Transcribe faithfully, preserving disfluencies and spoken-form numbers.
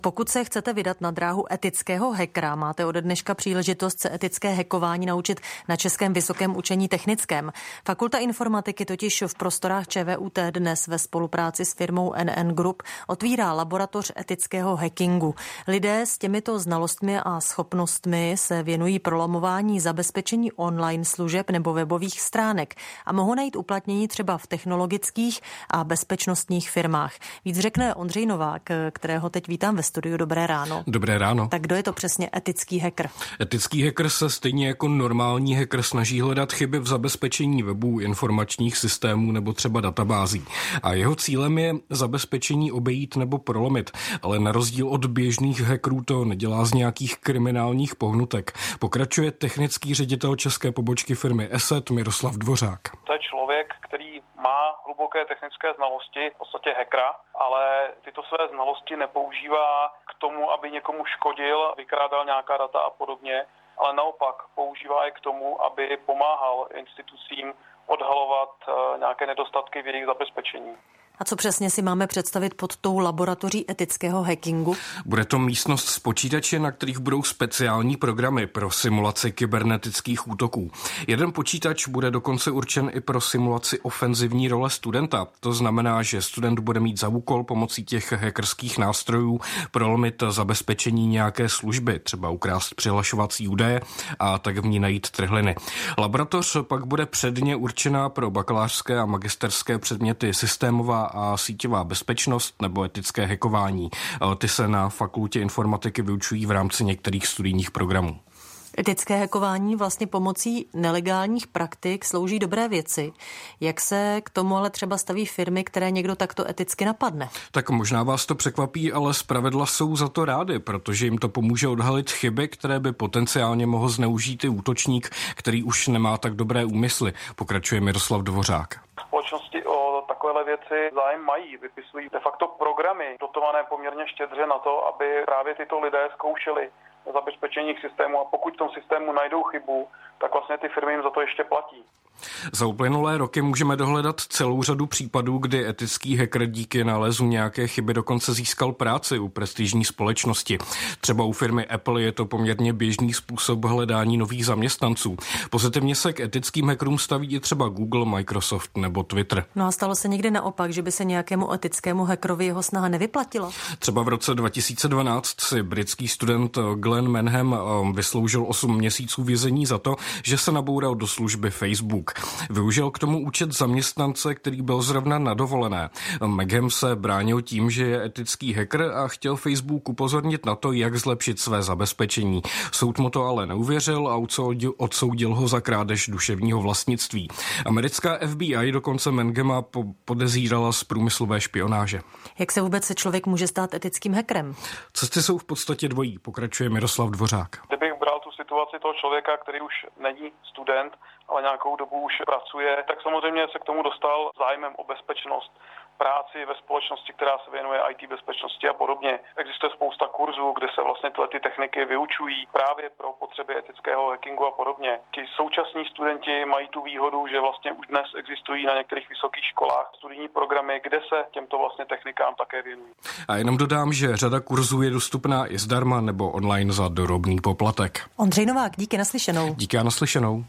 Pokud se chcete vydat na dráhu etického hackera, máte ode dneška příležitost se etické hackování naučit na Českém vysokém učení technickém. Fakulta informatiky totiž v prostorách ČVUT dnes ve spolupráci s firmou N N Group otvírá laboratoř etického hackingu. Lidé s těmito znalostmi a schopnostmi se věnují prolamování zabezpečení online služeb nebo webových stránek a mohou najít uplatnění třeba v technologických a bezpečnostních firmách. Víc řekne Ondřej Novák, kterého teď vítám ve studiu. Dobré ráno. Dobré ráno. Tak kdo je to přesně etický hacker? Etický hacker se stejně jako normální hacker snaží hledat chyby v zabezpečení webů, informačních systémů nebo třeba databází. A jeho cílem je zabezpečení obejít nebo prolomit, ale na rozdíl od běžných hackerů to nedělá z nějakých kriminálních pohnutek. Pokračuje technický ředitel české pobočky firmy Eset Miroslav Dvořák. To je člověk, který má hluboké technické znalosti, v podstatě hackera, ale tyto své znalosti nepoužívá k tomu, aby někomu škodil, vykrádal nějaká data a podobně, ale naopak používá je k tomu, aby pomáhal institucím odhalovat nějaké nedostatky v jejich zabezpečení. A co přesně si máme představit pod tou laboratoří etického hackingu? Bude to místnost s počítači, na kterých budou speciální programy pro simulaci kybernetických útoků. Jeden počítač bude dokonce určen i pro simulaci ofenzivní role studenta. To znamená, že student bude mít za úkol pomocí těch hackerských nástrojů prolomit zabezpečení nějaké služby, třeba ukrást přihlašovací údaje a tak v ní najít trhliny. Laboratoř pak bude předně určená pro bakalářské a magisterské předměty systémová a síťová bezpečnost nebo etické hackování. Ty se na fakultě informatiky vyučují v rámci některých studijních programů. Etické hackování vlastně pomocí nelegálních praktik slouží dobré věci. Jak se k tomu ale třeba staví firmy, které někdo takto eticky napadne? Tak možná vás to překvapí, ale zpravidla jsou za to rády, protože jim to pomůže odhalit chyby, které by potenciálně mohl zneužít i útočník, který už nemá tak dobré úmysly, pokračuje Miroslav Dvořák. Společnosti o takovéhle věci zájem mají, vypisují de facto programy dotované poměrně štědře na to, aby právě tyto lidé zkoušeli zabezpečení systému a pokud v tom systému najdou chybu, tak vlastně ty firmy jim za to ještě platí. Za uplynulé roky můžeme dohledat celou řadu případů, kdy etický hacker díky nálezu nějaké chyby dokonce získal práci u prestižní společnosti. Třeba u firmy Apple je to poměrně běžný způsob hledání nových zaměstnanců. Pozitivně se k etickým hackerům staví i třeba Google, Microsoft nebo Twitter. No a stalo se někdy naopak, že by se nějakému etickému hackerovi jeho snaha nevyplatila? Třeba v roce dva tisíce dvanáct si britský student Glenn Manham vysloužil osm měsíců vězení za to, že se naboural do služby Facebook. Využil k tomu účet zaměstnance, který byl zrovna na dovolené. Manham se bránil tím, že je etický hacker a chtěl Facebook upozornit na to, jak zlepšit své zabezpečení. Soud mu to ale neuvěřil a odsoudil ho za krádež duševního vlastnictví. Americká F B I dokonce Manhama podezírala z průmyslové špionáže. Jak se vůbec člověk může stát etickým hackerem? Cesty jsou v podstatě dvojí, pokračuje Miroslav Dvořák. Kdybych bral tu situaci toho člověka, který už není student, ale nějakou dobu už pracuje, tak samozřejmě se k tomu dostal zájmem o bezpečnost, práci ve společnosti, která se věnuje í té bezpečnosti a podobně. Existuje spousta kurzů, kde se vlastně tyhle ty techniky vyučují právě pro potřeby etického hackingu a podobně. Ti současní studenti mají tu výhodu, že vlastně už dnes existují na některých vysokých školách studijní programy, kde se těmto vlastně technikám také věnují. A jenom dodám, že řada kurzů je dostupná i zdarma nebo online za drobný poplatek. Ondřej Novák, díky naslyšenou. Díky a naslyšenou.